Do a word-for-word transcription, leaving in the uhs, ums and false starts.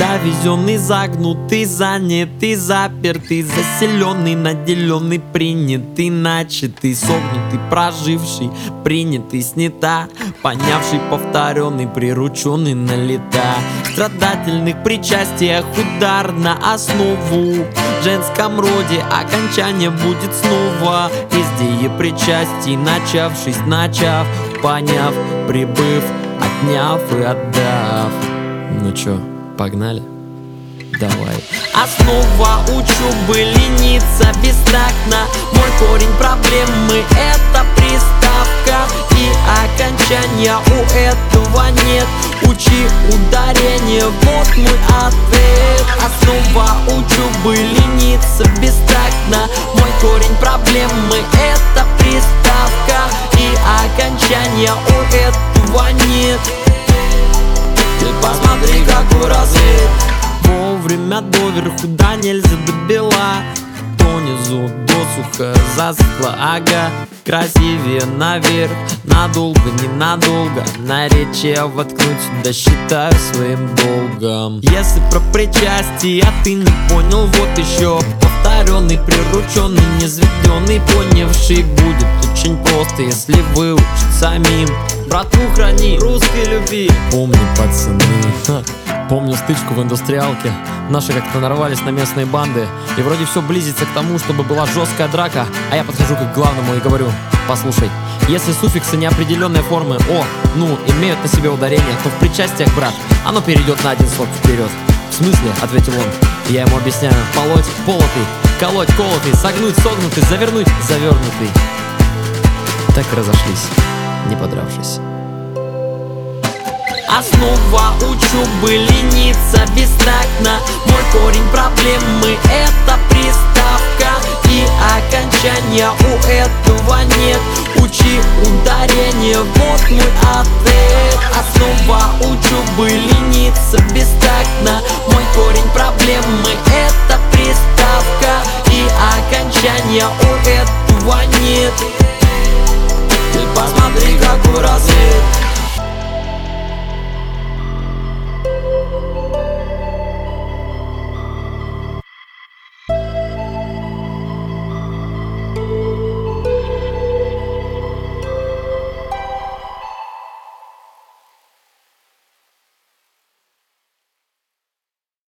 Довезенный, загнутый, занятый, запертый, заселенный, наделенный, принятый, начатый, согнутый, проживший, принятый, снята, понявший, повторенный, прирученный на лета. В страдательных причастиях удар на основу, в женском роде окончание будет снова. Везде и причастий, начавшись, начав, поняв, прибыв, отняв и отдав. Ну чё, погнали? Давай. Основа учебы лениться бестактно. Мой корень проблемы — это приставка, и окончания у этого нет. Учи ударение, вот мой ответ. Основа учебы лениться бестактно. Мой корень проблемы — это приставка, и окончания у этого нет. Ты посмотри, какой разрыв. Вовремя доверху, да нельзя до бела. Донизу досуха засохла, ага. Красивее наверх, надолго, ненадолго. Наречие воткнуть сюда считаю своим долгом. Если про причастие ты не понял, вот еще. Повторенный, прирученный, низведенный, понявший будет очень просто, если выучить самим. Братву храни, русской любви. Помни, пацаны, ха. Помню стычку в индустриалке. Наши как-то нарвались на местные банды, и вроде все близится к тому, чтобы была жесткая драка. А я подхожу к главному и говорю: послушай, если суффиксы неопределенной формы «о», «ну» имеют на себе ударение, то в причастиях, брат, оно перейдет на один слог вперед. В смысле? — ответил он. Я ему объясняю: полоть — полотый, колоть — колотый, согнуть — согнутый, завернуть — завернутый. Так и разошлись, не подравшись. Основа учебы лениться бестактно. Мой корень проблемы — это приставка, и окончания у этого нет. Учи ударение, вот мой ответ. Основа учебы лениться бестактно. Мой корень проблемы — это приставка, и окончания у этого нет. Ты посмотри, какой разрыв.